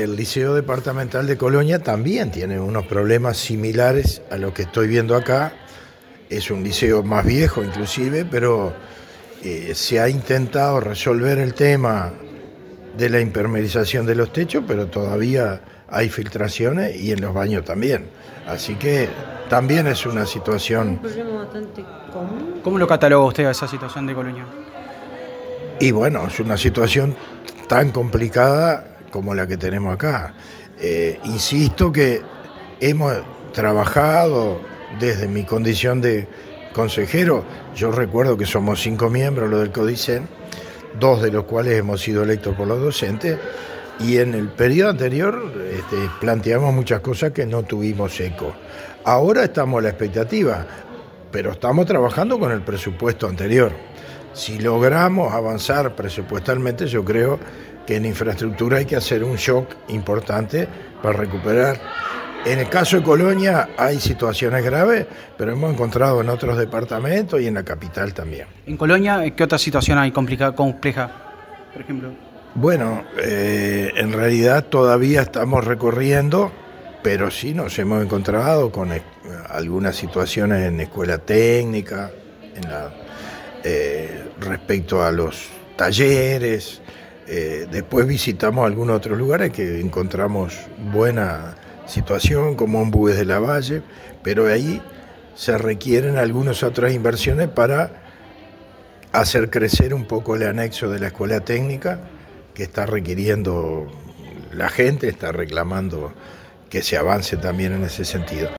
el Liceo Departamental de Colonia también tiene unos problemas similares a los que estoy viendo acá. Es un liceo más viejo inclusive, pero se ha intentado resolver el tema de la impermeabilización de los techos, pero todavía hay filtraciones y en los baños también. Así que también es una situación... Un problema bastante común. ¿Cómo lo cataloga usted a esa situación de Colonia? Y bueno, es una situación tan complicada como la que tenemos acá. Insisto que hemos trabajado desde mi condición de consejero. Yo recuerdo que somos 5 miembros los del CODICEN, 2 de los cuales hemos sido electos por los docentes, y en el periodo anterior planteamos muchas cosas que no tuvimos eco. Ahora estamos a la expectativa, pero estamos trabajando con el presupuesto anterior. Si logramos avanzar presupuestalmente, yo creo que en infraestructura hay que hacer un shock importante para recuperar. En el caso de Colonia hay situaciones graves, pero hemos encontrado en otros departamentos y en la capital también. En Colonia, ¿qué otra situación hay compleja, por ejemplo? Bueno, en realidad todavía estamos recorriendo, pero sí nos hemos encontrado con algunas situaciones en escuela técnica, respecto a los talleres. Después visitamos algunos otros lugares que encontramos buena situación, como Ombues de la Valle, pero ahí se requieren algunas otras inversiones para hacer crecer un poco el anexo de la escuela técnica, que está requiriendo, la gente está reclamando que se avance también en ese sentido.